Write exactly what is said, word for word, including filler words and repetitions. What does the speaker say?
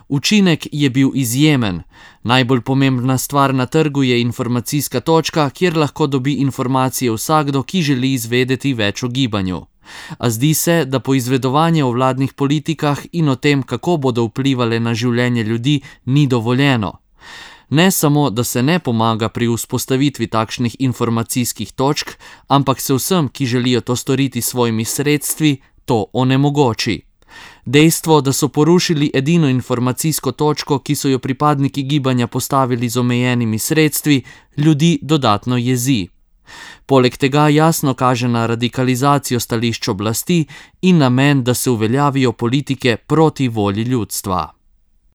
Učinek je bil izjemen. Najbolj pomembna stvar na trgu je informacijska točka, kjer lahko dobi informacije vsakdo, ki želi izvedeti več o gibanju. A zdi se, da poizvedovanje o vladnih politikah in o tem, kako bodo vplivale na življenje ljudi, ni dovoljeno. Ne samo, da se ne pomaga pri vzpostavitvi takšnih informacijskih točk, ampak se vsem, ki želijo to storiti s svojimi sredstvi, to onemogoči. Dejstvo, da so porušili edino informacijsko točko, ki so jo pripadniki gibanja postavili z omejenimi sredstvi, ljudi dodatno jezi. Poleg tega jasno kaže na radikalizacijo stališč oblasti in namen, da se uveljavijo politike proti volji ljudstva.